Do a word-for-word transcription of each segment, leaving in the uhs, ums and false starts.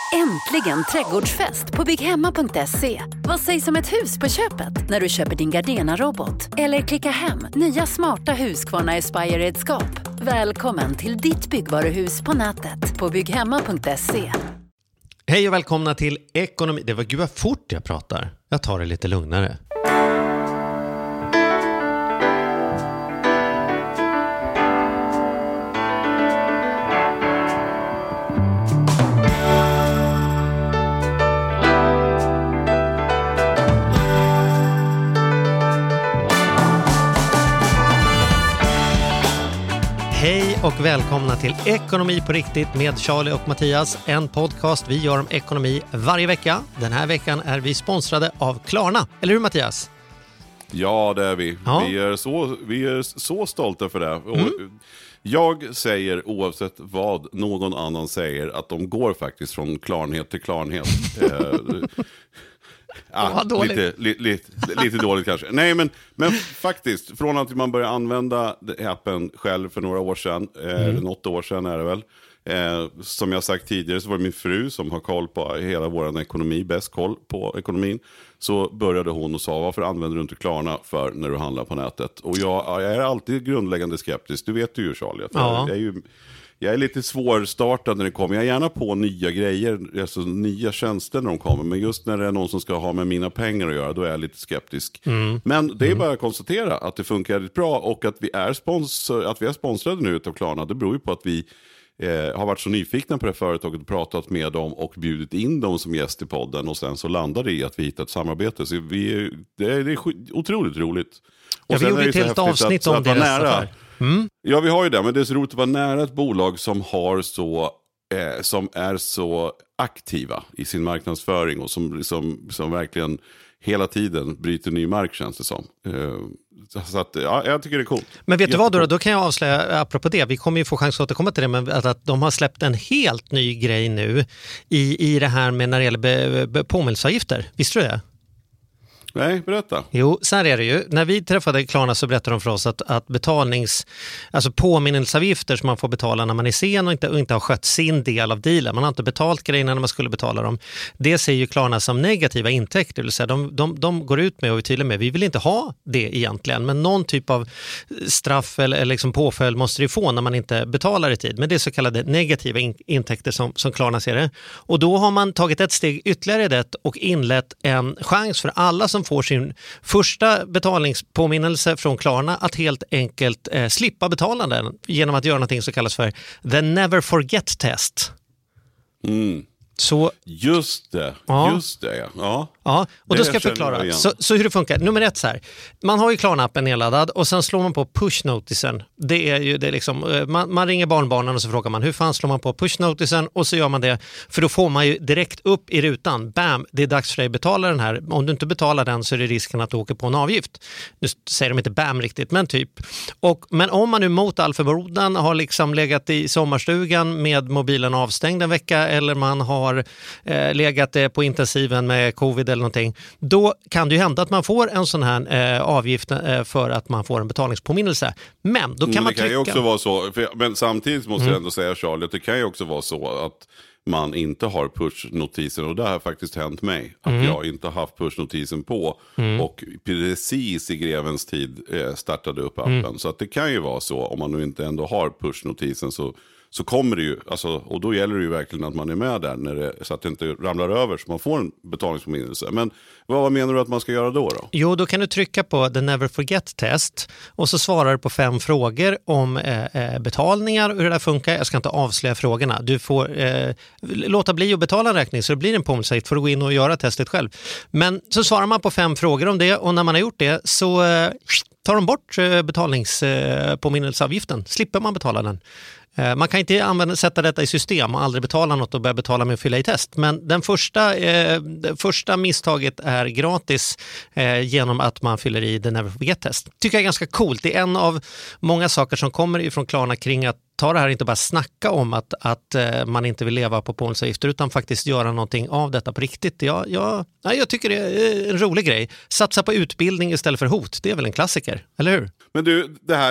Äntligen trädgårdsfest på bygghemma punkt se. Vad sägs om ett hus på köpet när du köper din Gardena-robot? Eller klicka hem nya smarta Husqvarna Aspire-redskap. Välkommen till ditt byggvaruhus på nätet på bygghemma punkt se. Hej och välkomna till Ekonomi. Det var gud vad fort jag pratar. Jag tar det lite lugnare. Hej och välkomna till Ekonomi på riktigt med Charlie och Mattias. En podcast vi gör om ekonomi varje vecka. Den här veckan är vi sponsrade av Klarna. Eller hur, Mattias? Ja, det är vi. Ja. Vi, är så, vi är så stolta för det. Och Mm. jag säger, oavsett vad någon annan säger, att de går faktiskt från klarnhet till klarnhet. eh, Ja, lite, li, li, lite dåligt kanske. Nej, men, men faktiskt, från att man började använda appen själv för några år sedan, mm. eller något år sedan är det väl, eh, som jag sagt tidigare så var det min fru som har koll på hela vår ekonomi, bäst koll på ekonomin. Så började hon och sa, varför använder du inte Klarna för när du handlar på nätet? Och jag, jag är alltid grundläggande skeptisk, du vet ju Charlie, att ja. jag är ju... Jag är lite svårstartad när det kommer. Jag är gärna på nya grejer, alltså nya tjänster när de kommer. Men just när det är någon som ska ha med mina pengar att göra, då är jag lite skeptisk. Mm. Men det är bara att konstatera att det funkar väldigt bra. Och att vi är, spons- att vi är sponsrade nu utav Klarna, det beror ju på att vi eh, har varit så nyfikna på det företaget och pratat med dem och bjudit in dem som gäst i podden. Och sen så landar det i att vi hittar ett samarbete. Så vi, det, är, det är otroligt roligt. Och ja, vi gjorde ett helt avsnitt om deras affär. Mm. Ja, vi har ju det, men det är så roligt att vara nära ett bolag som har så eh, som är så aktiva i sin marknadsföring och som, som, som verkligen hela tiden bryter ny mark, känns det som. Eh, så att, ja, jag tycker det är coolt. Men vet du vad då? Då kan jag avslöja, apropå det, vi kommer ju få chans att återkomma till det, men att, att de har släppt en helt ny grej nu i, i det här med när det gäller be, be, påminnelseavgifter. Visste du det? Nej, berätta. Jo, så här är det ju. När vi träffade Klarna så berättade de för oss att, att betalnings, alltså påminnelseavgifter som man får betala när man är sen och inte, och inte har skött sin del av dealen. Man har inte betalt grejerna när man skulle betala dem. Det ser ju Klarna som negativa intäkter. Det vill säga, de, de, de går ut med och är tydliga med, vi vill inte ha det egentligen. Men någon typ av straff eller, eller liksom påföljd måste det få när man inte betalar i tid. Men det är så kallade negativa in, intäkter som, som Klarna ser det. Och då har man tagit ett steg ytterligare i det och inlett en chans för alla som får sin första betalningspåminnelse från Klarna att helt enkelt eh, slippa betala den genom att göra någonting som kallas för the never forget test. Mm. Så, just det, ja. just det, ja. Ja, och det då ska jag förklara. Jag så, så hur det funkar. Nummer ett så här. Man har ju Klarna-appen nedladdad och sen slår man på push-notisen. Det är ju det liksom, man, man ringer barnbarnen och så frågar man hur fan slår man på push-notisen och så gör man det. För då får man ju direkt upp i rutan. Bam, det är dags för dig att betala den här. Om du inte betalar den så är det risken att du åker på en avgift. Nu säger de inte bam riktigt, men typ. Och, men om man nu mot all förmodan har liksom legat i sommarstugan med mobilen avstängd en vecka eller man har eh, legat eh, på intensiven med covid eller någonting, då kan det ju hända att man får en sån här eh, avgift eh, för att man får en betalningspåminnelse. Men då kan men man det kan trycka... ju också vara så, för, men samtidigt måste mm. jag ändå säga, Charlie, att det kan ju också vara så att man inte har push-notisen, och det har faktiskt hänt mig att mm. jag inte har haft push-notisen på mm. och precis i grevens tid eh, startade upp appen. Mm. Så att det kan ju vara så, om man nu inte ändå har push-notisen så så kommer det ju, alltså, och då gäller det ju verkligen att man är med där när det, så att det inte ramlar över så man får en betalningspåminnelse. Men vad menar du att man ska göra då då? Jo, då kan du trycka på the never forget test och så svarar du på fem frågor om eh, betalningar och hur det där funkar. Jag ska inte avslöja frågorna. Du får eh, låta bli att betala en räkning så det blir en påminnelse för att gå in och göra testet själv. Men så svarar man på fem frågor om det och när man har gjort det så eh, tar de bort eh, betalningspåminnelseavgiften. Slipper man betala den. Man kan inte använda, sätta detta i system och aldrig betala något och börja betala med att fylla i test. Men den första, eh, det första misstaget är gratis eh, genom att man fyller i the never forget test. Tycker jag är ganska coolt. Det är en av många saker som kommer ifrån Klarna kring att ta det här inte bara snacka om att, att eh, man inte vill leva på påminnelseavgifter utan faktiskt göra någonting av detta på riktigt. Jag, jag, jag tycker det är en rolig grej. Satsa på utbildning istället för hot. Det är väl en klassiker, eller hur? Men du, det här,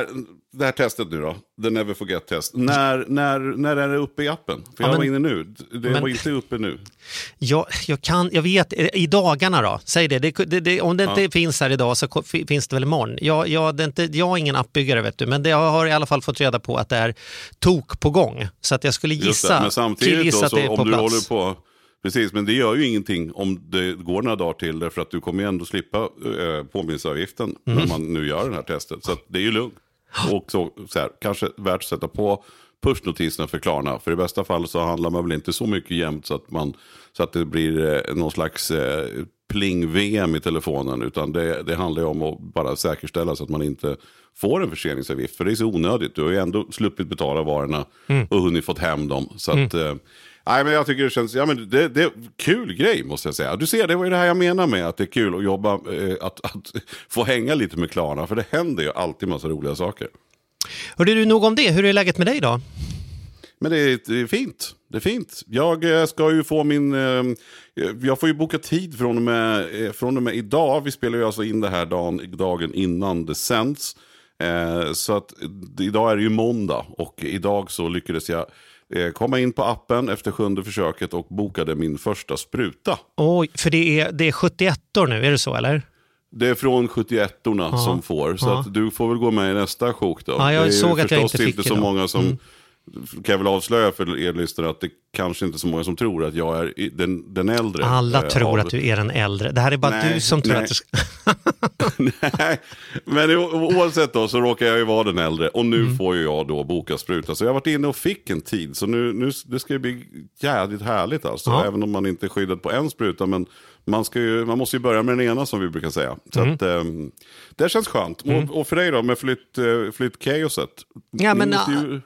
det här testet nu då, The Never Forget test. När, när, när är det uppe i appen? För jag ja, men, var inne nu, det men, var inte uppe nu. Jag, jag, kan, jag vet, i dagarna då, säg det, det, det, det om det inte ja. finns här idag så finns det väl imorgon. Jag, jag, det inte, jag är ingen appbyggare vet du, men det, jag har i alla fall fått reda på att det är tok på gång. Så att jag skulle gissa, men samtidigt gissa då, att det är så, på om du plats. håller på... Precis, men det gör ju ingenting om det går några dagar till därför att du kommer ändå slippa eh, påminnelseavgiften mm. när man nu gör det här testet. Så att det är ju lugnt. Och så, så här, kanske värt att sätta på pushnotiserna för Klarna. För i bästa fall så handlar man väl inte så mycket jämt så att, man, så att det blir eh, någon slags eh, pling-V M i telefonen. Utan det, det handlar ju om att bara säkerställa så att man inte får en förseningsavgift. För det är så onödigt. Du har ju ändå sluppit betala varorna mm. och hunnit fått hem dem. Så att... Eh, Nej, men jag tycker det känns, ja men det, det är kul grej måste jag säga. Du ser, det var ju det här jag menar med att det är kul att jobba, eh, att, att få hänga lite med Klarna. För det händer ju alltid massa roliga saker. Hörde du nog om det? Hur är läget med dig då? Men det är, det är fint. Det är fint. Jag ska ju få min, eh, jag får ju boka tid från och med, eh, från och med idag. Vi spelar ju alltså in det här dagen, dagen innan det sänds. Eh, så att idag är det ju måndag och idag så lyckades jag komma in på appen efter sjunde försöket och bokade min första spruta. Oj, för det är, det är sjuttioett år nu, är det så eller? Det är från sjuttioettorna ja. som får, så ja. att du får väl gå med i nästa sjok då. Ja, jag det är såg att jag inte fick inte så idag. många som, mm. kan jag väl avslöja för er lyssnare att det kanske inte är så många som tror att jag är den, den äldre. Alla äh, tror av... att du är den äldre. Det här är bara nej, du som tror nej. att du ska... Nej, men oavsett då så råkar jag ju vara den äldre och nu mm. får ju jag då boka spruta. Så jag har varit inne och fick en tid så nu, nu det ska ju bli jävligt härligt alltså. Ja. Även om man inte är skyddad på en spruta men man, ska ju, man måste ju börja med den ena som vi brukar säga. Så mm. att um, det känns skönt. Mm. Och, och för dig då med flytt, uh, flyttkaoset. Ja men... Ju...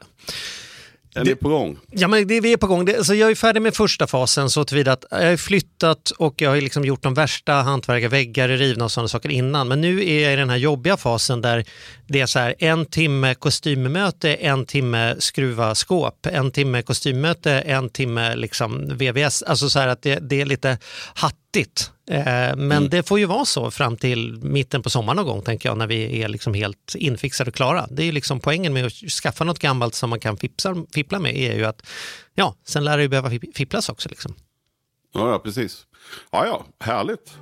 Är det på gång? Ja, men det, vi är på gång. Det, så jag är färdig med första fasen så tillvida att jag har flyttat och jag har liksom gjort de värsta hantverkarväggar i rivna och sådana saker innan. Men nu är jag i den här jobbiga fasen där det är så här en timme kostymmöte, en timme skruva skåp, en timme kostymmöte, en timme liksom V V S. Alltså så här att det, det är lite hattigt. Eh, men mm. det får ju vara så fram till mitten på sommaren någon gång tänker jag när vi är liksom helt infixade och klara. Det är ju liksom poängen med att skaffa något gammalt som man kan fipsa, fippla med är ju att ja, sen lär det ju behöva fipplas också liksom. Ja, ja precis. Ja, ja, härligt.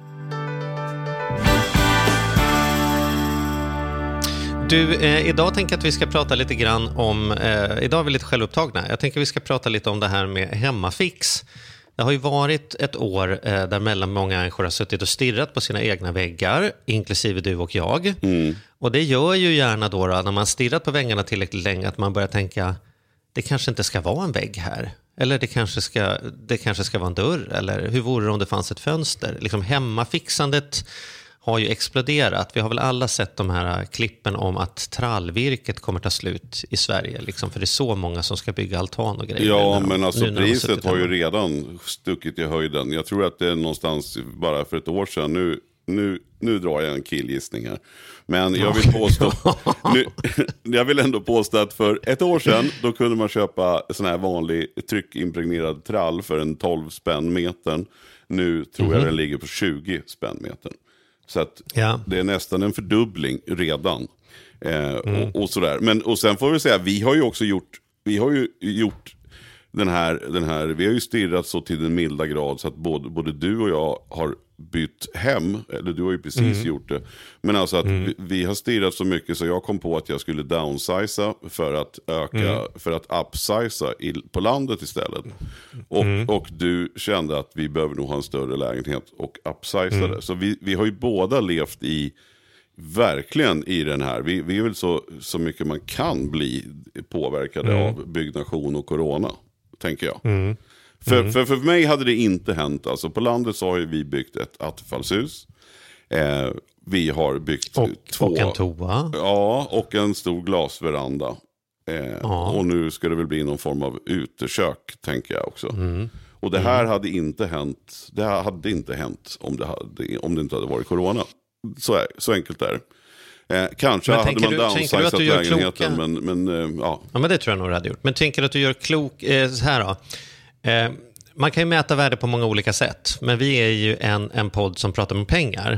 Du, eh, idag tänker jag att vi ska prata lite grann om, eh, idag är vi lite självupptagna. Jag tänker att vi ska prata lite om det här med hemmafix. Det har ju varit ett år eh, där mellan många människor har suttit och stirrat på sina egna väggar, inklusive du och jag. Mm. Och det gör ju gärna då, då när man stirrat på väggarna tillräckligt länge att man börjar tänka, det kanske inte ska vara en vägg här. Eller det kanske ska, det kanske ska vara en dörr. Eller hur vore det om det fanns ett fönster? Liksom hemmafixandet har ju exploderat. Vi har väl alla sett de här klippen om att trallvirket kommer ta slut i Sverige. Liksom, för det är så många som ska bygga altan och grejer. Ja, men alltså priset har ju redan stuckit i höjden. Jag tror att det är någonstans bara för ett år sedan. Nu, nu, nu drar jag en killgissning här. Men jag vill påstå, nu, jag vill ändå påstå att för ett år sedan då kunde man köpa sån här vanlig tryckimpregnerad trall för en tolv spänn metern. Nu tror mm-hmm. jag den ligger på tjugo spänn metern. Så att ja. det är nästan en fördubbling redan. Eh, mm. och, och sådär. Men, och sen får vi säga, vi har ju också gjort, vi har ju gjort den här, den här, vi har ju stirrat så till den milda grad så att både, både du och jag har bytt hem, eller du har ju precis mm. gjort det. Men alltså att mm. vi, vi har stirrat så mycket så jag kom på att jag skulle downsiza för att öka, mm. för att upsiza i, på landet istället. Och, mm. och du kände att vi behöver nog ha en större lägenhet och upsiza mm. det. Så vi, vi har ju båda levt i, verkligen i den här, vi, vi är väl så, så mycket man kan bli påverkade mm. av byggnation och corona, tänker jag. Mm. För, mm. för, för mig hade det inte hänt. Alltså på landet så har ju vi byggt ett attefallshus. Eh, vi har byggt och, två... Och en toa. Ja, och en stor glasveranda. Eh, och nu ska det väl bli någon form av utekök, tänker jag också. Mm. Och det här mm. hade inte hänt. Det här hade inte hänt om det, hade, om det inte hade varit corona. Så, är, så enkelt är det. Eh, kanske hade man downsizat lägenheten, men, men eh, ja. Ja, men det tror jag nog du hade gjort. Men tänker du att du gör klok... Eh, så här då. Eh, man kan ju mäta värde på många olika sätt. Men vi är ju en, en podd som pratar om pengar.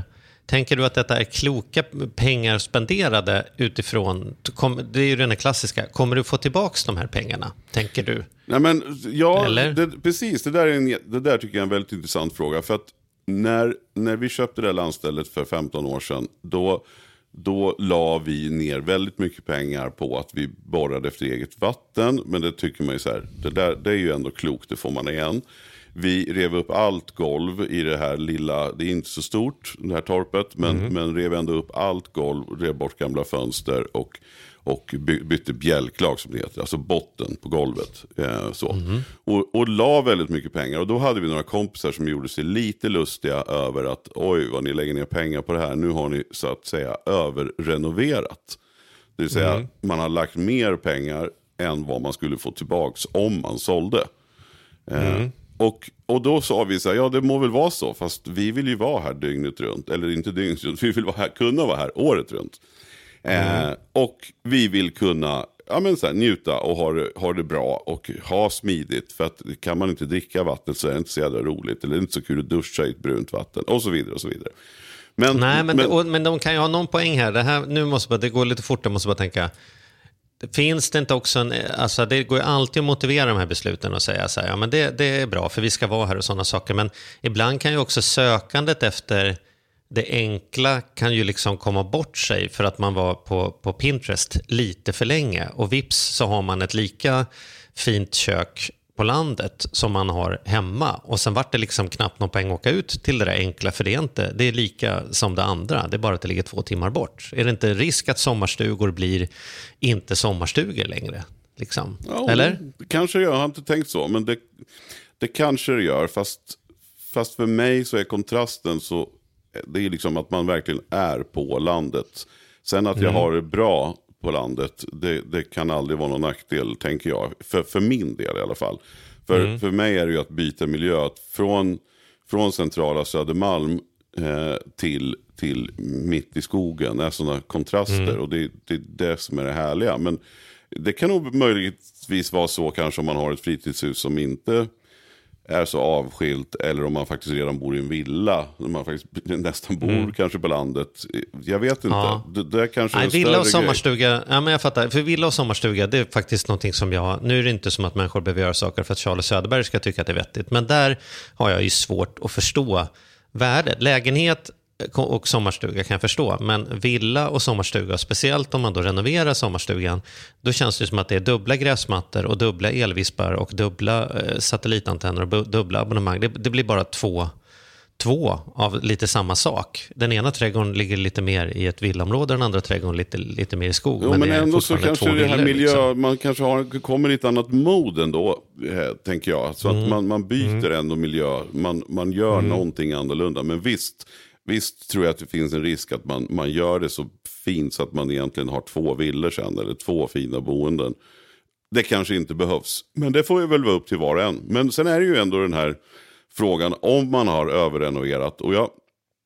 Tänker du att detta är kloka pengar spenderade utifrån, det är ju den klassiska, kommer du få tillbaka de här pengarna, tänker du? Nej, men, ja, Eller? Det, precis, det där, är en, det där tycker jag är en väldigt intressant fråga. För att när, när vi köpte det här landstället för femton år sedan, då, då la vi ner väldigt mycket pengar på att vi borrade efter eget vatten. Men det tycker man ju så här, det, där, det är ju ändå klokt, det får man igen. Vi rev upp allt golv i det här lilla, det är inte så stort det här torpet, men, mm. men rev ändå upp allt golv, rev bort gamla fönster och, och by, bytte bjälklag som det heter, alltså botten på golvet. Eh, så. Mm. Och, och la väldigt mycket pengar, och då hade vi några kompisar som gjorde sig lite lustiga över att oj vad ni lägger ner pengar på det här, nu har ni så att säga överrenoverat. Det vill säga mm. man har lagt mer pengar än vad man skulle få tillbaks om man sålde. Eh, mm. Och, och då sa vi så här, ja det må väl vara så, fast vi vill ju vara här dygnet runt, eller inte dygnet runt, vi vill vara här, kunna vara här året runt. Mm. Eh, och vi vill kunna ja, men så här, njuta och ha det, ha det bra och ha smidigt, för att kan man inte dricka vatten så är det inte så jävla roligt, eller det är inte så kul att duscha i ett brunt vatten och så vidare och så vidare. Men, Nej, men, men, och, men de kan ju ha någon poäng här, det här nu måste bara, det går lite fort, jag måste bara tänka. Finns det inte också en, alltså det går ju alltid att motivera de här besluten och säga så här, ja men det, det är bra för vi ska vara här och sådana saker, men ibland kan ju också sökandet efter det enkla kan ju liksom komma bort sig för att man var på, på Pinterest lite för länge, och vips så har man ett lika fint kök på landet som man har hemma, och sen vart det liksom knappt någon poäng att åka ut till det där enkla, för det är inte, det är lika som det andra, det är bara att det ligger två timmar bort. Är det inte risk att sommarstugor blir inte sommarstugor längre liksom? Ja, eller? Kanske jag har inte tänkt så, men det, det kanske det gör, fast, fast för mig så är kontrasten så, det är liksom att man verkligen är på landet. Sen att jag mm. har det bra på landet, det, det kan aldrig vara någon nackdel, tänker jag. För, för min del i alla fall. För, mm. för mig är det ju att byta miljö. Att från, från centrala Södermalm eh, till, till mitt i skogen är sådana kontraster. Mm. Och det, det är det som är det härliga. Men det kan nog möjligtvis vara så kanske om man har ett fritidshus som inte är så avskilt, eller om man faktiskt redan bor i en villa, om man faktiskt nästan bor mm. kanske på landet. Jag vet inte. Ja. Det, det är kanske Nej, en villa och större sommarstuga, grej. Ja men jag fattar. För villa och sommarstuga, det är faktiskt någonting som jag, nu är det inte som att människor behöver göra saker för att Charles Söderberg ska tycka att det är vettigt, men där har jag ju svårt att förstå värdet. Lägenhet och sommarstuga kan jag förstå, men villa och sommarstuga, speciellt om man då renoverar sommarstugan, då känns det som att det är dubbla gräsmattor och dubbla elvispar och dubbla eh, satellitantenner och dubbla abonnemang. Det, det blir bara två, två av lite samma sak. Den ena trädgården ligger lite mer i ett villaområde, den andra trädgården lite, lite mer i skog. Jo, men, men det är ändå så kanske det här miljö, liksom. Man kanske har, kommer i ett annat mod ändå, eh, tänker jag. Så mm. att man, man byter mm. ändå miljö, man, man gör mm. någonting annorlunda. Men visst, Visst tror jag att det finns en risk att man, man gör det så fint så att man egentligen har två villor sen, eller två fina boenden. Det kanske inte behövs, men det får ju väl vara upp till var och en. Men sen är det ju ändå den här frågan om man har överrenoverat. Och jag,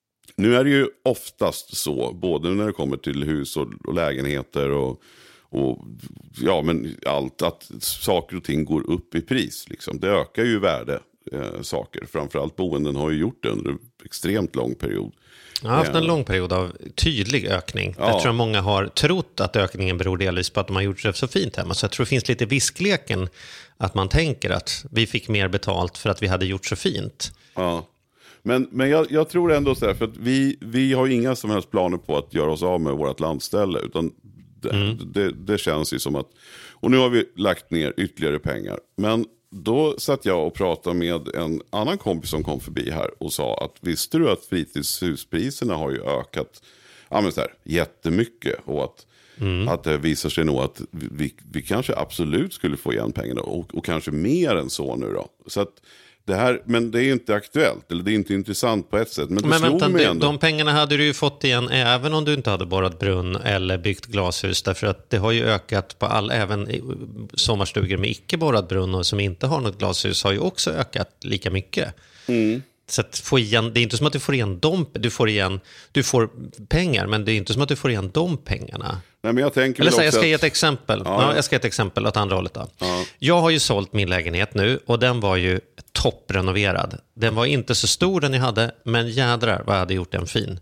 nu är det ju oftast så, både när det kommer till hus och, och lägenheter och, och ja, men allt, att saker och ting går upp i pris. Liksom. Det ökar ju värde. Eh, saker. Framförallt boenden har ju gjort det under en extremt lång period. Jag har haft en lång period av tydlig ökning. Ja. Jag tror att många har trott att ökningen beror delvis på att de har gjort det så fint hemma. Så jag tror det finns lite viskleken att man tänker att vi fick mer betalt för att vi hade gjort så fint. Ja. Men, men jag, jag tror ändå så här, för att vi, vi har inga som helst planer på att göra oss av med vårt landställe, utan det, mm. det, det känns ju som att, och nu har vi lagt ner ytterligare pengar. Men då satt jag och pratade med en annan kompis som kom förbi här och sa att visste du att fritidshuspriserna har ju ökat ja, men så här, jättemycket, och att, mm. att det visar sig nog att vi, vi kanske absolut skulle få igen pengarna, och, och kanske mer än så nu då. Så att det här, men det är inte aktuellt, eller det är inte intressant på ett sätt. Men, det men vänta, mig de, ändå. de pengarna hade du ju fått igen även om du inte hade borrat brunn eller byggt glashus, därför att det har ju ökat på all, även sommarstugor med icke borrad brunn och som inte har något glashus har ju också ökat lika mycket. Mm. Så att få igen, det är inte som att du får igen dem, du får igen, du får pengar, men det är inte som att du får igen de pengarna. Nej, men jag tänker Eller så, jag ska att... ge ett exempel. Ja, ja. Jag ska ge ett exempel åt andra hållet då. Ja. Jag har ju sålt min lägenhet nu och den var ju topprenoverad. Den var inte så stor den jag hade, men jädrar vad jag hade gjort den fin.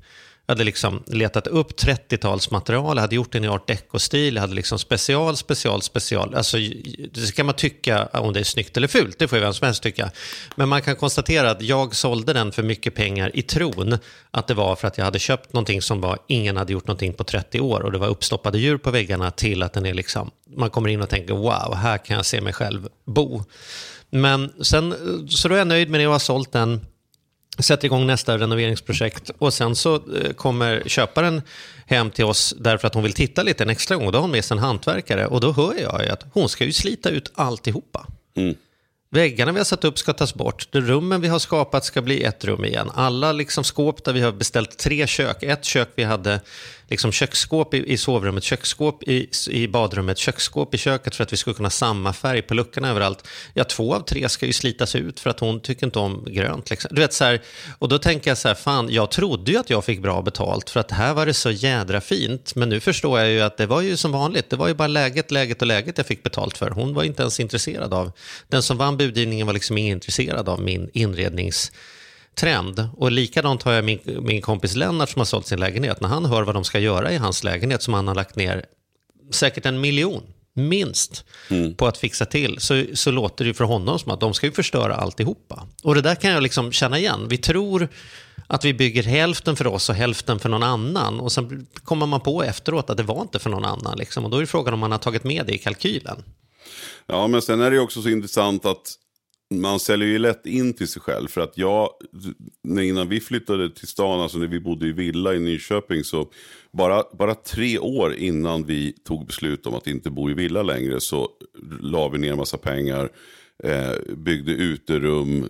Jag hade liksom letat upp trettiotalsmaterial, jag hade gjort den i art deco-stil, jag hade liksom special, special, special. Alltså, det kan man tycka om det är snyggt eller fult, det får ju vem som helst tycka. Men man kan konstatera att jag sålde den för mycket pengar i tron att det var för att jag hade köpt någonting som var, ingen hade gjort någonting på trettio år och det var uppstoppade djur på väggarna, till att den är liksom, man kommer in och tänker wow, här kan jag se mig själv bo. Men sen, så då är jag nöjd med det och har sålt den. Sätter igång nästa renoveringsprojekt och sen så kommer köparen hem till oss därför att hon vill titta lite en extra gång. Då har hon med sig en hantverkare och då hör jag att hon ska ju slita ut alltihopa. Mm. Väggarna vi har satt upp ska tas bort. De rummen vi har skapat ska bli ett rum igen. Alla liksom skåp där vi har beställt tre kök. Ett kök vi hade liksom köksskåp i, i sovrummet, köksskåp i, i badrummet, köksskåp i köket för att vi skulle kunna ha samma färg på luckorna överallt. Ja, två av tre ska ju slitas ut för att hon tycker inte om grönt. Liksom. Du vet, så här, och då tänker jag så här, fan, jag trodde ju att jag fick bra betalt för att här var det så jädra fint. Men nu förstår jag ju att det var ju som vanligt. Det var ju bara läget, läget och läget jag fick betalt för. Hon var inte ens intresserad av. Den som vann budgivningen var liksom inte intresserad av min inrednings trend. Och likadant har jag min, min kompis Lennart som har sålt sin lägenhet. När han hör vad de ska göra i hans lägenhet som han har lagt ner säkert en miljon, minst, mm. på att fixa till, så, så låter det ju för honom som att de ska ju förstöra alltihopa. Och det där kan jag liksom känna igen. Vi tror att vi bygger hälften för oss och hälften för någon annan. Och sen kommer man på efteråt att det var inte för någon annan. Liksom. Och då är det frågan om man har tagit med det i kalkylen. Ja, men sen är det också så intressant att man säljer ju lätt in till sig själv. För att jag, innan vi flyttade till stan, alltså när vi bodde i villa i Nyköping, så bara, bara tre år innan vi tog beslut om att inte bo i villa längre så la vi ner en massa pengar, eh, byggde uterum,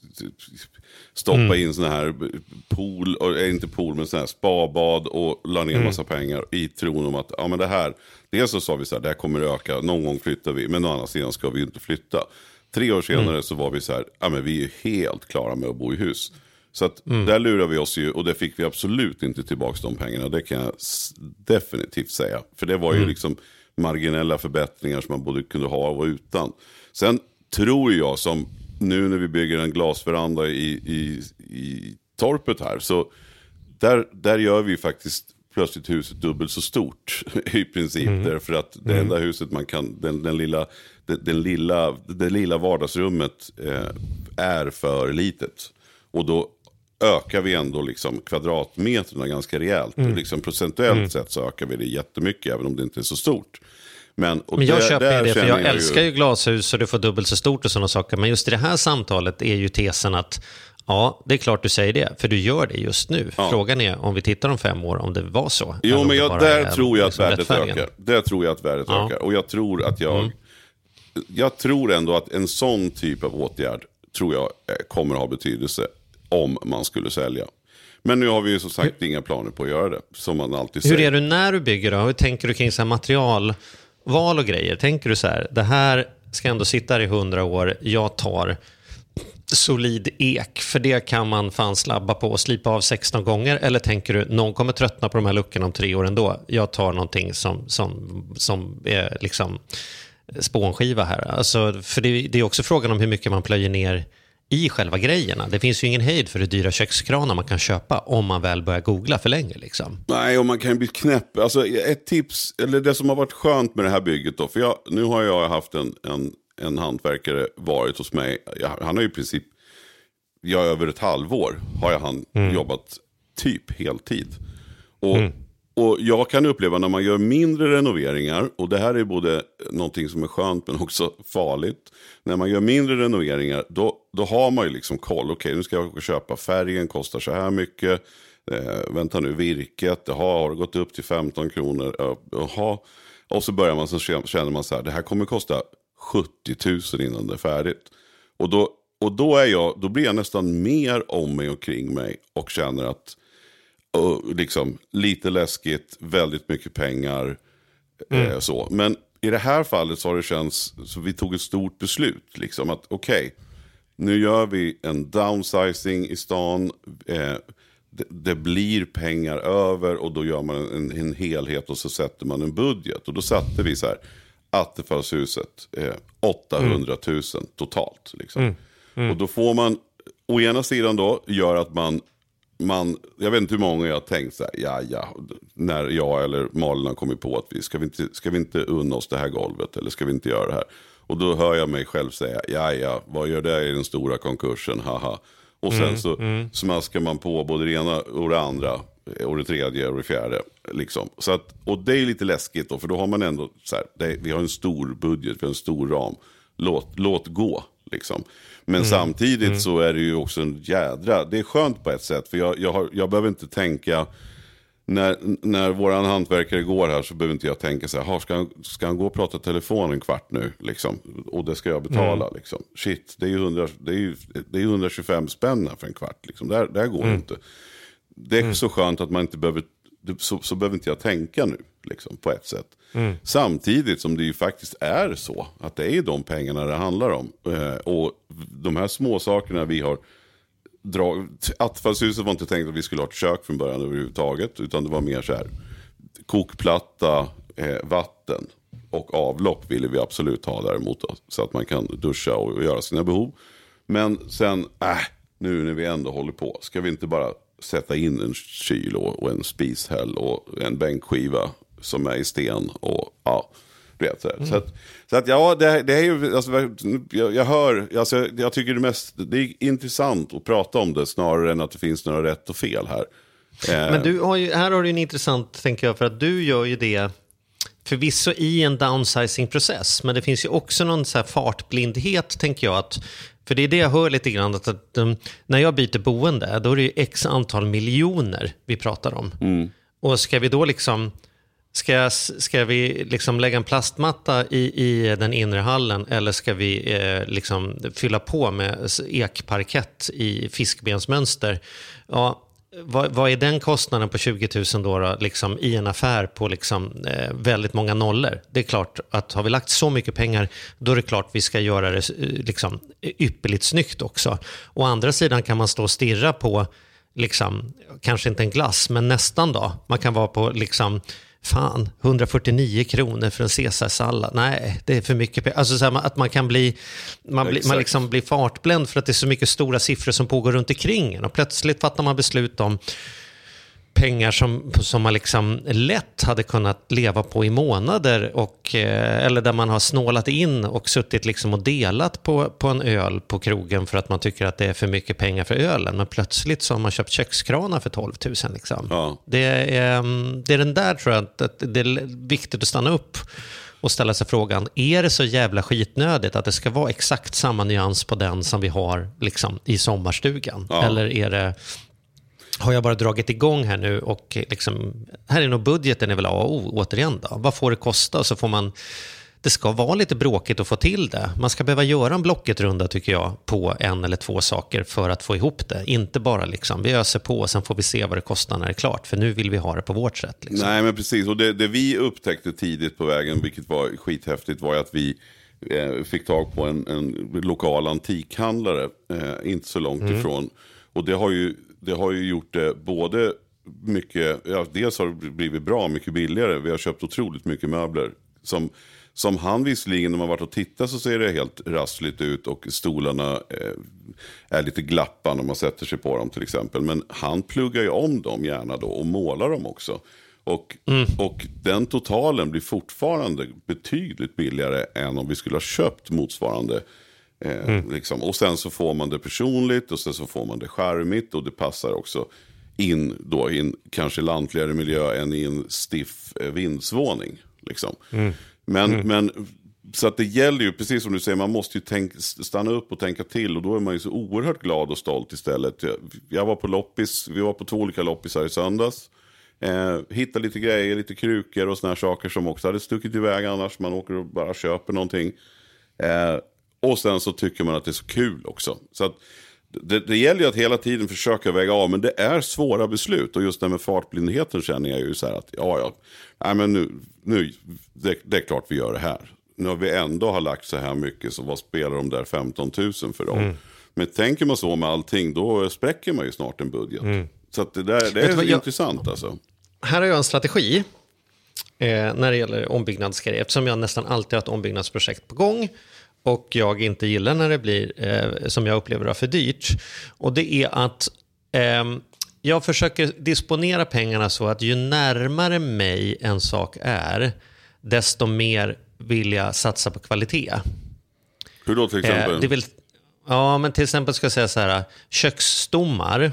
stoppa mm. in såna här pool, äh, inte pool men såna här spabad och la ner en massa mm. pengar i tron om att ja, men det här, dels så sa vi så här, det här kommer öka, någon gång flyttar vi, men å andra sidan ska vi ju inte flytta. Tre år senare mm. så var vi så här, ja men vi är helt klara med att bo i hus. Så att mm. där lurar vi oss ju, och det fick vi absolut inte tillbaka de pengarna. Det kan jag s- definitivt säga. För det var ju mm. liksom marginella förbättringar som man både kunde ha och utan. Sen tror jag, som nu när vi bygger en glasveranda i, i, i torpet här, så där, där gör vi faktiskt plötsligt huset dubbelt så stort i princip. Mm. Därför att det enda huset man kan, den, den lilla, den, den lilla, det lilla vardagsrummet eh, är för litet. Och då ökar vi ändå liksom kvadratmeterna ganska rejält. Mm. Liksom procentuellt mm. sett så ökar vi det jättemycket, även om det inte är så stort. Men, och men jag där, köper där det, för jag, jag älskar ju... ju glashus och det får dubbelt så stort och sådana saker. Men just i det här samtalet är ju tesen att ja, det är klart du säger det, för du gör det just nu. Ja. Frågan är om vi tittar om fem år om det var så. Jo, men jag, där är, tror jag liksom att värdet ökar. Där tror jag att värdet ja. ökar. Och jag tror att jag... Mm. Jag tror ändå att en sån typ av åtgärd tror jag kommer att ha betydelse om man skulle sälja. Men nu har vi ju som sagt hur, inga planer på att göra det, som man alltid säger. Hur är du när du bygger då? Hur tänker du kring så här materialval och grejer? Tänker du så här, det här ska ändå sitta här i hundra år, jag tar solid ek, för det kan man fan slabba på och slipa av sexton gånger? Eller tänker du, någon kommer tröttna på de här luckorna om tre år ändå, jag tar någonting som, som, som är liksom spånskiva här? Alltså, för det, det är också frågan om hur mycket man plöjer ner i själva grejerna. Det finns ju ingen hejd för hur dyra kökskranar man kan köpa om man väl börjar googla för länge liksom. Nej, och man kan ju bli knäpp. Alltså ett tips, eller det som har varit skönt med det här bygget då, för jag, nu har jag haft en, en, en hantverkare varit hos mig. Jag, han har ju i princip, jag över ett halvår har jag han mm. jobbat typ heltid. Och mm. Och jag kan uppleva när man gör mindre renoveringar, och det här är både någonting som är skönt men också farligt. När man gör mindre renoveringar, då, då har man ju liksom koll. Okej, okay, nu ska jag köpa färgen, kostar så här mycket. Eh, vänta nu, virket, det har, har gått upp till femton kronor. Jaha. Och så börjar man, så känner man så här, det här kommer kosta sjuttio tusen innan det är färdigt. Och då, och då, är jag, då blir jag nästan mer om mig och kring mig och känner att och liksom lite läskigt, väldigt mycket pengar mm. eh, så. Men i det här fallet så har det känts, så vi tog ett stort beslut liksom att okej, okay, nu gör vi en downsizing i stan, eh, det, det blir pengar över och då gör man en, en helhet och så sätter man en budget. Och då satte vi så här, Attefallshuset eh, åttahundratusen mm. totalt liksom. Mm. Mm. Och då får man, å ena sidan då, gör att man man, jag vet inte hur många jag har tänkt så här, ja, ja, när jag eller Malin har kommit på att vi ska vi inte, ska vi inte unna oss det här golvet eller ska vi inte göra det här? Och då hör jag mig själv säga, ja, ja, vad gör det i den stora konkursen, haha. Och sen mm, så mm. smaskar man på både det ena och det andra och det tredje och det fjärde. Liksom. Så att, och det är lite läskigt då, för då har man ändå så här, det, vi har en stor budget, vi har en stor ram. Låt, låt gå, liksom. Men mm, samtidigt mm. så är det ju också en jädra, det är skönt på ett sätt, för jag, jag, har, jag behöver inte tänka, när, när våran hantverkare går här så behöver inte jag tänka så här, ska han, ska han gå och prata telefon en kvart nu, liksom, och det ska jag betala, mm. liksom. Shit, det är ju hundra, det är ju, det är hundratjugofem spänn för en kvart, liksom. Där, där går mm. det inte. Det är mm. så skönt att man inte behöver, så, så behöver inte jag tänka nu, liksom, på ett sätt. Mm. Samtidigt som det ju faktiskt är så att det är de pengarna det handlar om. Eh, och de här små sakerna vi har dragit, Attefallshuset var inte tänkt att vi skulle ha ett kök från början överhuvudtaget, utan det var mer så här kokplatta, eh, vatten och avlopp ville vi absolut ha däremot då, så att man kan duscha och göra sina behov. Men sen, äh, nu när vi ändå håller på, ska vi inte bara sätta in en kyl och, och en spishäll och en bänkskiva som är i sten och ja, vet mm. så att så att ja, det, det är ju alltså, jag, jag hör alltså, jag tycker det mest det är intressant att prata om det snarare än att det finns några rätt och fel här. Men du har ju, här har du en intressant, tänker jag, för att du gör ju det förvisso i en downsizing-process, men det finns ju också någon så här fartblindhet, tänker jag, att för det är det jag hör lite grann, att, att um, när jag byter boende, då är det ju x antal miljoner vi pratar om. Mm. Och ska vi då liksom Ska, ska vi liksom lägga en plastmatta i, i den inre hallen, eller ska vi eh, liksom fylla på med ekparkett i fiskbensmönster? Ja, vad, vad är den kostnaden på tjugo tusen då, då liksom, i en affär på liksom, eh, väldigt många nollor? Det är klart att har vi lagt så mycket pengar, då är det klart vi ska göra det liksom, ypperligt snyggt också. Å andra sidan kan man stå och stirra på liksom, kanske inte en glass, men nästan då. Man kan vara på liksom fan, hundrafyrtionio kronor för en caesarsallad. Nej, det är för mycket. Alltså så här, att man kan bli man, bli, man liksom blir fartbländ för att det är så mycket stora siffror som pågår runt omkring en. Och plötsligt fattar man beslut om pengar som, som man liksom lätt hade kunnat leva på i månader, och, eh, eller där man har snålat in och suttit liksom och delat på, på en öl på krogen för att man tycker att det är för mycket pengar för ölen, men plötsligt så har man köpt kökskranar för tolv tusen liksom. Ja. Det, är, det är den där, tror jag, att det är viktigt att stanna upp och ställa sig frågan, är det så jävla skitnödigt att det ska vara exakt samma nyans på den som vi har liksom i sommarstugan? Ja. Eller är det, har jag bara dragit igång här nu och liksom, här är nog budgeten är väl A och O, återigen då. Vad får det kosta? Så får man, det ska vara lite bråkigt att få till det. Man ska behöva göra en blocketrunda, tycker jag, på en eller två saker för att få ihop det. Inte bara liksom, vi öser på och sen får vi se vad det kostar när det är klart. För nu vill vi ha det på vårt sätt. Liksom. Nej, men precis. Och det, det vi upptäckte tidigt på vägen, vilket var skithäftigt, var att vi eh, fick tag på en, en lokal antikhandlare, eh, inte så långt mm. ifrån. Och det har ju Det har ju gjort det både mycket, ja, dels har det blivit bra, mycket billigare. Vi har köpt otroligt mycket möbler. Som, som han visserligen, när man varit och tittat så ser det helt rassligt ut och stolarna eh, är lite glappa när man sätter sig på dem till exempel. Men han pluggar ju om dem gärna då och målar dem också. Och, mm. och den totalen blir fortfarande betydligt billigare än om vi skulle ha köpt motsvarande. Eh, mm. liksom. Och sen så får man det personligt och sen så får man det charmigt, och det passar också in då i en kanske lantligare miljö än i en stiff eh, vindsvåning liksom. mm. Men, mm. men så att det gäller ju, precis som du säger, man måste ju tänka, stanna upp och tänka till, och då är man ju så oerhört glad och stolt istället. Jag, jag var på loppis, vi var på två olika loppisar i söndags, eh, hittade lite grejer, lite krukor och såna här saker som också hade stuckit iväg annars. Man åker och bara köper någonting, eh, och sen så tycker man att det är så kul också. Så att det, det gäller ju att hela tiden försöka väga av. Men det är svåra beslut. Och just det med fartblindheten känner jag ju så här att ja, ja, nej men nu, nu det, det är klart vi gör det här. Nu har vi ändå har lagt så här mycket, så vad spelar de där femton tusen för dem? Mm. Men tänker man så med allting, då spräcker man ju snart en budget. Mm. Så att det, där, det är vad, intressant jag, alltså. Här har jag en strategi eh, när det gäller ombyggnadsgrejer. Eftersom jag nästan alltid har ett ombyggnadsprojekt på gång. Och jag inte gillar när det blir, eh, som jag upplever det, för dyrt. Och det är att eh, jag försöker disponera pengarna så att ju närmare mig en sak är, desto mer vill jag satsa på kvalitet. Hur då till exempel? Eh, det vill, ja, men till exempel ska jag säga så här, köksstommar,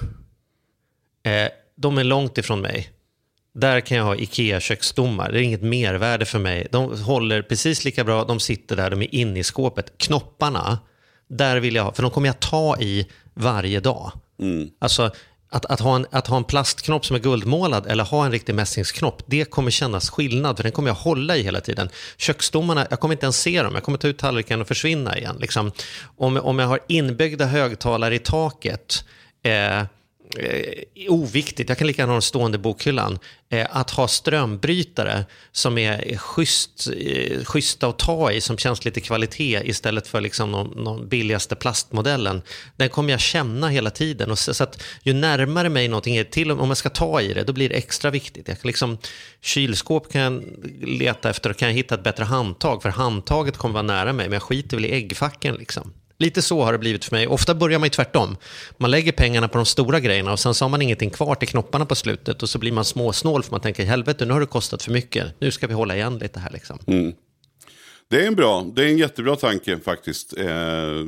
eh, de är långt ifrån mig. Där kan jag ha IKEA-köksstommar. Det är inget mervärde för mig. De håller precis lika bra, de sitter där, de är inne i skåpet. Knopparna, där vill jag ha, för de kommer jag ta i varje dag. Mm. Alltså att, att, ha en, att ha en plastknopp som är guldmålad eller ha en riktig mässingsknopp, det kommer kännas skillnad, för den kommer jag hålla i hela tiden. Köksstommarna, jag kommer inte ens se dem, jag kommer ta ut tallriken och försvinna igen. Liksom. Om, om jag har inbyggda högtalare i taket, eh, Eh, oviktigt, jag kan lika gärna ha en stående bokhyllan, eh, att ha strömbrytare som är schysst, eh, schyssta att ta i, som känns lite kvalitet istället för liksom någon, någon billigaste plastmodellen, den kommer jag känna hela tiden. Och så, så att ju närmare mig någonting är, till om jag ska ta i det, då blir det extra viktigt. Jag kan liksom, kylskåp kan jag leta efter och kan jag hitta ett bättre handtag, för handtaget kommer vara nära mig, men jag skiter väl i äggfacken liksom. Lite så har det blivit för mig. Ofta börjar man ju tvärtom. Man lägger pengarna på de stora grejerna och sen så har man ingenting kvar till knopparna på slutet, och så blir man småsnål för man tänker, helvete, nu har det kostat för mycket. Nu ska vi hålla igen lite här liksom. Mm. Det är en bra, det är en jättebra tanke faktiskt. Eh,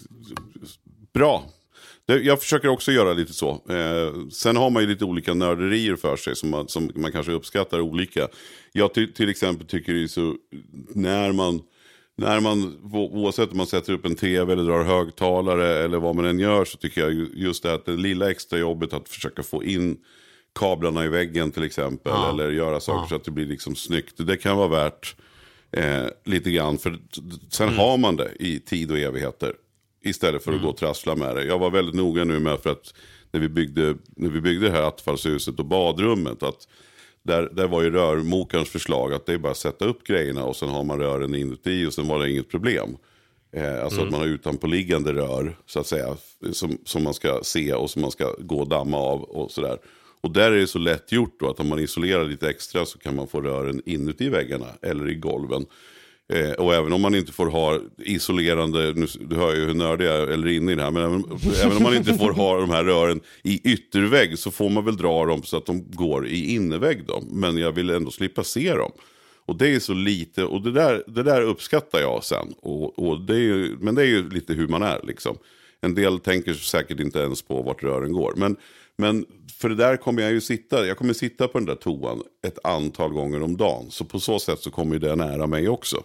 bra. Det, jag försöker också göra lite så. Eh, sen har man ju lite olika nörderier för sig som man, som man kanske uppskattar olika. Jag ty, till exempel tycker det är så, när man När man, oavsett om man sätter upp en tv eller drar högtalare eller vad man än gör, så tycker jag just det att det lilla extra jobbet att försöka få in kablarna i väggen till exempel, ja. Eller göra saker ja. Så att det blir liksom snyggt. Det kan vara värt eh, lite grann, för sen mm. har man det i tid och evigheter istället för att mm. gå och trassla med det. Jag var väldigt noga nu med, för att när vi byggde, när vi byggde det här attfallshuset och badrummet, att Där, där var ju rörmokarens förslag att det är bara att sätta upp grejerna och sen har man rören inuti och sen var det inget problem. Eh, alltså mm. att man har utanpåliggande rör så att säga, som, som man ska se och som man ska gå och damma av och sådär. Och där är det så lätt gjort då att om man isolerar lite extra så kan man få rören inuti väggarna eller i golven. Eh, och även om man inte får ha isolerande, nu, du hör ju hur nördig jag är eller inne i det här, men även, även om man inte får ha de här rören i yttervägg, så får man väl dra dem så att de går i innervägg då. Men jag vill ändå slippa se dem. Och det är så lite, och det där, det där uppskattar jag sen. Och, och det är ju, men det är ju lite hur man är liksom. En del tänker säkert inte ens på vart rören går. Men, men för det där kommer jag ju sitta, jag kommer sitta på den där toan ett antal gånger om dagen. Så på så sätt så kommer det nära mig också.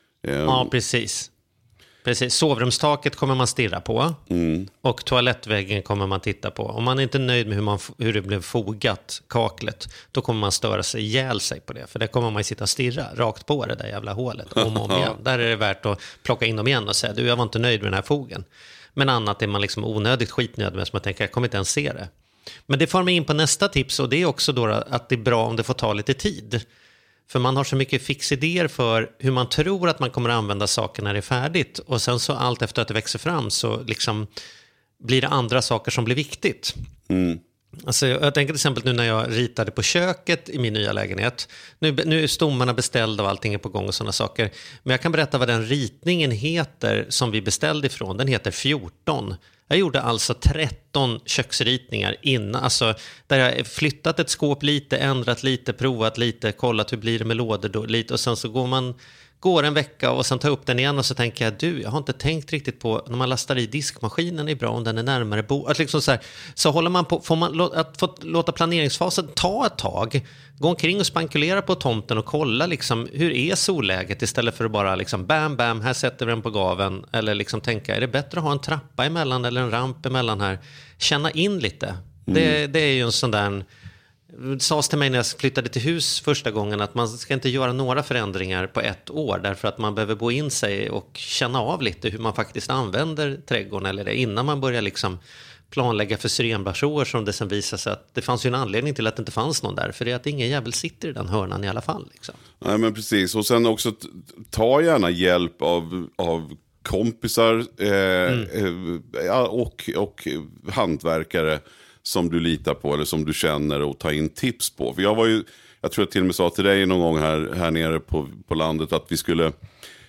Ja, precis. Precis. Sovrumstaket kommer man stirra på. Mm. Och toalettväggen kommer man titta på. Om man är inte nöjd med hur, man, hur det blev fogat, kaklet, då kommer man störa sig ihjäl sig på det. För där kommer man ju sitta och stirra rakt på det där jävla hålet. Om och om igen. Där är det värt att plocka in dem igen och säga, du, jag var inte nöjd med den här fogen. Men annat är man liksom onödigt skitnödig med, som man tänker, jag kommer inte ens se det. Men det får mig in på nästa tips, och det är också då att det är bra om det får ta lite tid. För man har så mycket fixidéer för hur man tror att man kommer att använda saker när det är färdigt. Och sen så allt efter att det växer fram så liksom blir det andra saker som blir viktigt. Mm. Alltså jag tänker till exempel nu när jag ritade på köket i min nya lägenhet. Nu, nu är stommarna beställda och allting är på gång och sådana saker. Men jag kan berätta vad den ritningen heter som vi beställde ifrån. Den heter fjorton. Jag gjorde alltså tretton köksritningar innan, alltså där jag flyttat ett skåp lite, ändrat lite, provat lite, kollat hur blir det med lådor då, lite, och sen så går man går en vecka och sen tar upp den igen och så tänker jag, du, jag har inte tänkt riktigt på när man lastar i diskmaskinen är bra om den är närmare bo, att liksom så här, så håller man på, får man att få låta planeringsfasen ta ett tag, gå omkring och spankulera på tomten och kolla liksom hur är solläget istället för att bara liksom bam bam, här sätter vi den på gaven, eller liksom tänka, är det bättre att ha en trappa emellan eller en ramp emellan här, känna in lite. Mm. Det, det är ju en sån där, det sades till mig när jag flyttade till hus första gången att man ska inte göra några förändringar på ett år, därför att man behöver gå in sig och känna av lite hur man faktiskt använder trädgården eller det, innan man börjar liksom planlägga för syrenblasåer, som det sen visar sig att det fanns ju en anledning till att det inte fanns någon där, för det är att ingen jävel sitter i den hörnan i alla fall liksom. Nej, men precis, och sen också t- ta gärna hjälp av, av kompisar eh, mm. eh, och, och hantverkare som du litar på eller som du känner, och ta in tips på. För jag var ju, jag tror jag till och med sa till dig någon gång här, här nere på, på landet att vi skulle,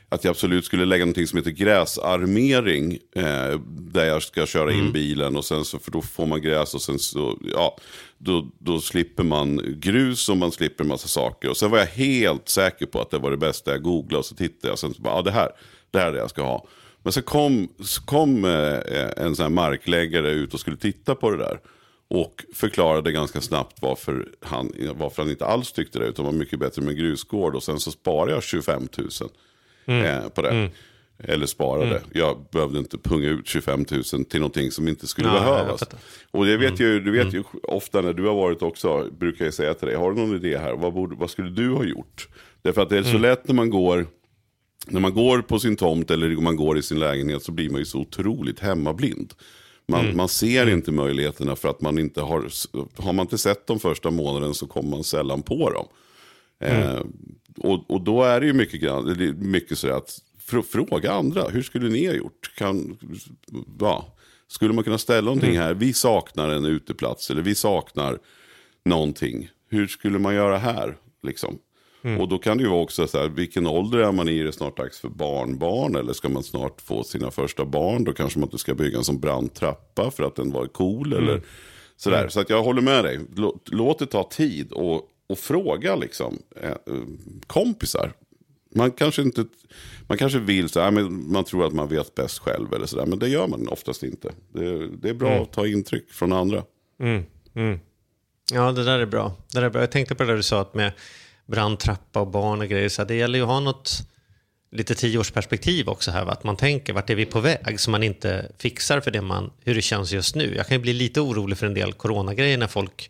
att jag absolut skulle lägga någonting som heter gräsarmering eh, där jag ska köra in mm. bilen och sen så, för då får man gräs och sen så, ja, då, då slipper man grus och man slipper en massa saker. Och sen var jag helt säker på att det var det bästa. Jag googlade och så tittade jag och sen så bara, ja det här, det här är det jag ska ha. Men så kom, så kom eh, en sån här markläggare ut och skulle titta på det där. Och förklarade ganska snabbt varför han, varför han inte alls tyckte det, utan var mycket bättre med grusgård. Och sen så sparade jag tjugofem tusen mm. eh, på det. Mm. Eller sparade. Mm. Jag behövde inte punga ut tjugofem tusen till någonting som inte skulle ja, behövas. Och det vet mm. ju, du vet ju mm. ofta när du har varit också, brukar jag säga till dig, har du någon idé här? Vad, borde, vad skulle du ha gjort? Därför att det är så mm. lätt när man går... När man går på sin tomt eller man går i sin lägenhet så blir man ju så otroligt hemmablind. Man, mm. man ser mm. inte möjligheterna för att man inte har... Har man inte sett dem första månaden så kommer man sällan på dem. Mm. Eh, och, och då är det ju mycket, grann, mycket så att fråga andra. Hur skulle ni ha gjort? Kan, ja, skulle man kunna ställa någonting mm. här? Vi saknar en uteplats eller vi saknar någonting. Hur skulle man göra här? Liksom. Mm. Och då kan det ju vara också så här, vilken ålder är man i? Är det snart dags för barnbarn? Eller ska man snart få sina första barn? Då kanske man inte ska bygga en sån brandtrappa för att den var cool. Mm. Eller sådär. Mm. Så att jag håller med dig. Låt, låt det ta tid och, och fråga liksom eh, kompisar. Man kanske inte, man kanske vill så här, men man tror att man vet bäst själv eller sådär. Men det gör man oftast inte. Det, det är bra mm. att ta intryck från andra. Mm. Mm. Ja, det där är bra. Det där är bra. Jag tänkte på det du sa att med brandtrappa och barn och grejer. Så det gäller ju att ha något lite tioårsperspektiv också här. Va? Att man tänker, vart är vi på väg? Så man inte fixar för det man, hur det känns just nu. Jag kan ju bli lite orolig för en del coronagrejer när folk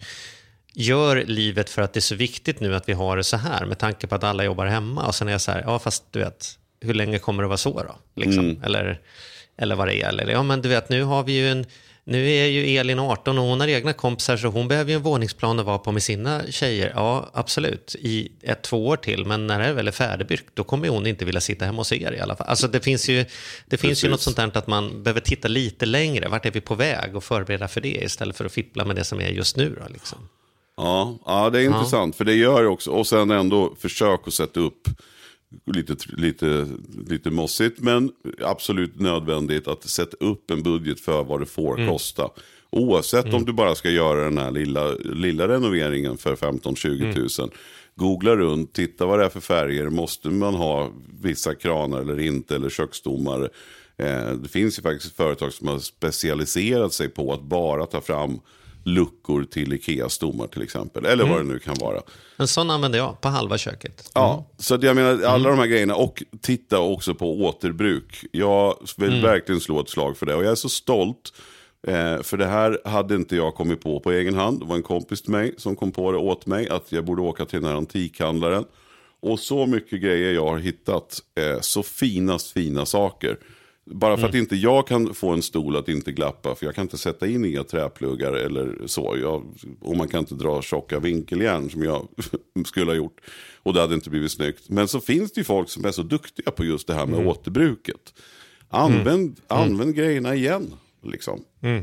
gör livet för att det är så viktigt nu att vi har det så här. Med tanke på att alla jobbar hemma. Och sen är jag så här, ja fast du vet, hur länge kommer det vara så då? Liksom. Mm. Eller, eller vad det är. Eller, ja men du vet, nu har vi ju en... Nu är ju Elin arton och hon har egna kompisar så hon behöver ju en våningsplan att vara på med sina tjejer. Ja, absolut. I ett, två år till. Men när det är väl färdigbyggt då kommer hon inte vilja sitta hemma hos er i alla fall. Alltså det finns ju, det finns ju något sånt där att man behöver titta lite längre. Vart är vi på väg och förbereda för det istället för att fippla med det som är just nu då, liksom. Ja, ja, det är intressant. Ja. För det gör ju också. Och sen ändå försök att sätta upp lite, lite, lite mossigt, men absolut nödvändigt att sätta upp en budget för vad det får mm. kosta. Oavsett mm. om du bara ska göra den här lilla, lilla renoveringen för femton till tjugo tusen. Mm. Googla runt, titta vad det är för färger. Måste man ha vissa kranar eller inte, eller köksdomar. Eh, det finns ju faktiskt företag som har specialiserat sig på att bara ta fram luckor till Ikea-stommar till exempel. Eller mm. vad det nu kan vara. En sån använder jag på halva köket. Mm. Ja, så jag menar alla mm. de här grejerna. Och titta också på återbruk. Jag vill mm. verkligen slå ett slag för det. Och jag är så stolt. Eh, för det här hade inte jag kommit på på egen hand. Det var en kompis till mig som kom på det åt mig. Att jag borde åka till den här antikhandlaren. Och så mycket grejer jag har hittat. Eh, så finast fina saker. Bara för mm. att inte jag kan få en stol att inte glappa. För jag kan inte sätta in inga träpluggar eller så. Jag, och man kan inte dra tjocka vinkeljärn som jag skulle ha gjort. Och det hade inte blivit snyggt. Men så finns det ju folk som är så duktiga på just det här med mm. återbruket. Använd, mm. använd mm. grejerna igen. Liksom. Mm.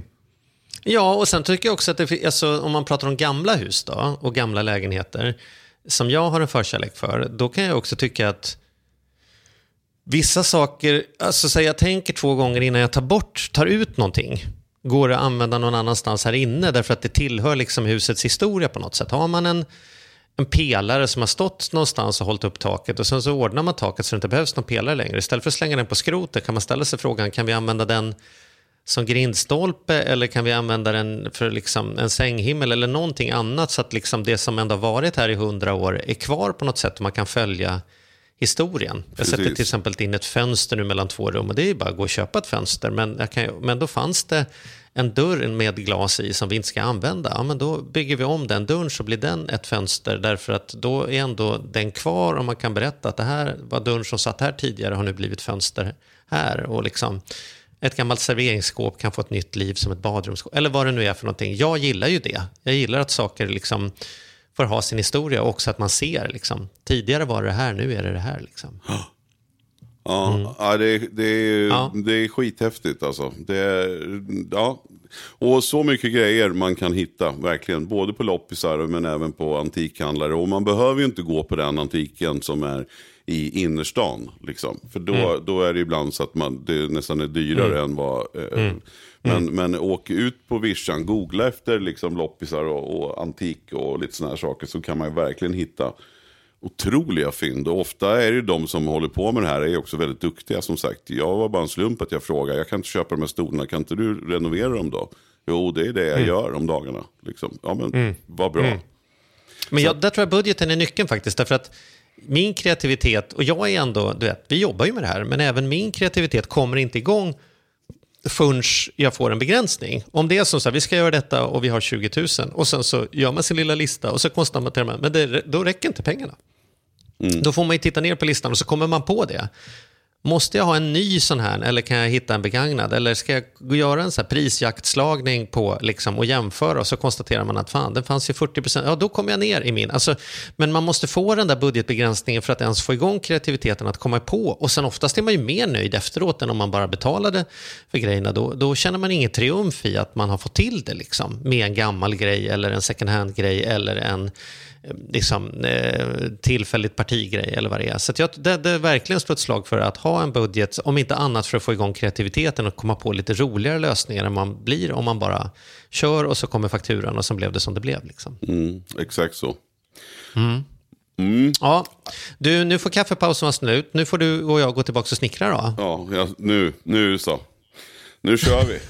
Ja, och sen tycker jag också att det, alltså, om man pratar om gamla hus då, och gamla lägenheter. Som jag har en förkärlek för. Då kan jag också tycka att vissa saker, alltså så jag tänker två gånger innan jag tar bort, tar ut någonting. Går det att använda någon annanstans här inne därför att det tillhör liksom husets historia på något sätt. Har man en, en pelare som har stått någonstans och hållit upp taket och sen så ordnar man taket så det inte behövs någon pelare längre. Istället för att slänga den på skrotet kan man ställa sig frågan, kan vi använda den som grindstolpe eller kan vi använda den för liksom en sänghimmel eller någonting annat så att liksom det som ändå varit här i hundra år är kvar på något sätt och man kan följa historien. Jag sätter till exempel in ett fönster nu mellan två rum och det är bara att gå och köpa ett fönster men, jag kan, men då fanns det en dörr med glas i som vi inte ska använda. Ja, men då bygger vi om den dörren så blir den ett fönster därför att då är ändå den kvar och man kan berätta att det här var dörren som satt här tidigare har nu blivit fönster här och liksom ett gammalt serveringsskåp kan få ett nytt liv som ett badrumsskåp eller vad det nu är för någonting. Jag gillar ju det. Jag gillar att saker liksom får ha sin historia och också att man ser liksom, tidigare var det här, nu är det det här liksom. Ja, mm. ja, det, det, är, ja. det är skithäftigt alltså. Det är, ja, Och så mycket grejer man kan hitta, verkligen. Både på loppisar men även på antikhandlare. Och man behöver ju inte gå på den antiken som är i innerstan. Liksom. För då, mm. då är det ibland så att man, det nästan är dyrare mm. än vad... Eh, mm. Men, mm. men åk ut på vischan, googla efter liksom loppisar och, och antik och lite såna här saker, så kan man ju verkligen hitta otroliga fynd. Och ofta är det de som håller på med det här är också väldigt duktiga, som sagt. Jag var bara en slump att jag frågade, jag kan inte köpa de här stolarna, kan inte du renovera dem då? Jo, det är det jag mm. gör om dagarna. Liksom. Ja, men mm. vad bra. Mm. Men jag, där tror jag budgeten är nyckeln faktiskt, därför att min kreativitet, och jag är ändå, du vet, vi jobbar ju med det här, men även min kreativitet kommer inte igång förrän jag får en begränsning. Om det är som så här, vi ska göra detta och vi har tjugo tusen och sen så gör man sin lilla lista och så konstaterar man, men det, då räcker inte pengarna. Mm. Då får man ju titta ner på listan och så kommer man på det. Måste jag ha en ny sån här, eller kan jag hitta en begagnad, eller ska jag göra en så här prisjaktslagning på liksom, och jämföra, och så konstaterar man att fan, den fanns ju fyrtio procent, ja då kommer jag ner i min. Alltså, men man måste få den där budgetbegränsningen för att ens få igång kreativiteten att komma på, och sen oftast är man ju mer nöjd efteråt än om man bara betalade för grejerna. Då, då känner man ingen triumf i att man har fått till det liksom, med en gammal grej eller en second hand grej eller en liksom, eh, tillfälligt partigrej eller vad det är. Så att jag, det, det är verkligen slå ett slag för att ha en budget, om inte annat för att få igång kreativiteten och komma på lite roligare lösningar än man blir om man bara kör och så kommer fakturan och så blev det som det blev. Liksom. Mm, exakt så. Mm. Mm. Ja, du, nu får kaffepausen vara slut. Nu får du och jag gå tillbaka och snickra då. Ja, ja nu, nu så. Nu kör vi.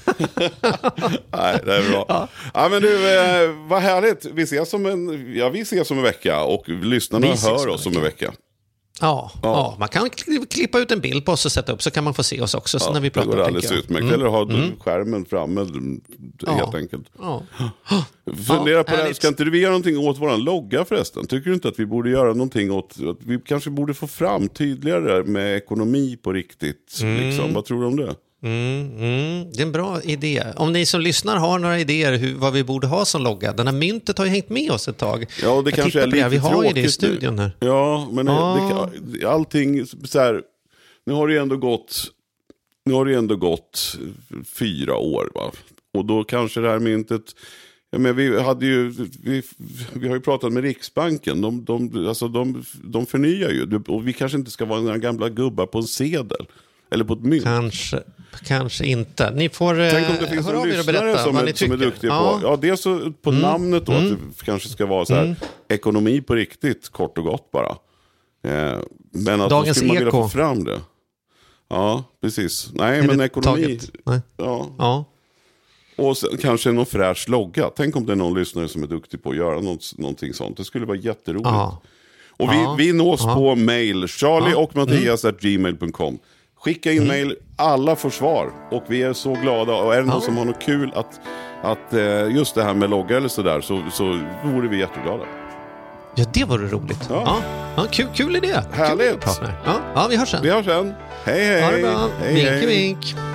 Nej, det är bra. Ja, ja men du, eh, vad härligt. Vi ses om en, ja, vi ses om en vecka och lyssnarna hör oss om en vecka. Ja, ja. ja, man kan klippa ut en bild på oss och sätta upp, så kan man få se oss också. Så ja, när vi pratar, det går alldeles utmärkt. Mm. Eller ha mm. skärmen framme, helt ja. enkelt. Ja. Fundera ja, på det här. Ska inte vi göra någonting åt våran logga förresten? Tycker du inte att vi borde göra någonting åt, att vi kanske borde få fram tydligare med ekonomi på riktigt? Mm. Liksom. Vad tror du om det? Mm, mm, det är en bra idé. Om ni som lyssnar har några idéer hur, vad vi borde ha som logga. Den här myntet har ju hängt med oss ett tag. Ja, det jag kanske är lite det. Vi har tråkigt ju det i studion här. Ja, men ah. det, allting så här, nu har det ändå gått nu har det ändå gått fyra år, va? Och då kanske det här myntet, ja, men vi hade ju vi, vi har ju pratat med Riksbanken. De, de, alltså de, de förnyar ju, och vi kanske inte ska vara några gamla gubbar på en sedel. Eller på ett mynt. Kanske, kanske inte. Ni får tänk om det finns en lyssnare som är, som är duktig ja. på. Ja, dels så på mm. namnet då. Mm. Att det kanske ska vara så här mm. ekonomi på riktigt, kort och gott bara. Eh, men att Dagens då skulle man vilja eko. få fram det. Ja, precis. Nej, är men ekonomi. Nej. Ja. ja. Och sen, kanske någon fräsch logga. Tänk om det är någon lyssnare som är duktig på att göra något, någonting sånt. Det skulle vara jätteroligt. Ja. Och vi, ja. vi nås ja. på mail. Charlie ja. och Mattias mm. at gmail dot com. Skicka in mm. mail, alla får svar. Och vi är så glada. Och är det någon ja. som har något kul att, att just det här med logga eller sådär, så, så vore vi jätteglada. Ja, det vore roligt. Ja. Ja. Ja, kul, kul idé. Härligt. Kul ja. ja, vi hörs sen. Vi hörs sen. Hej, hej. Ha det bra. Hej, vink, hej. vink.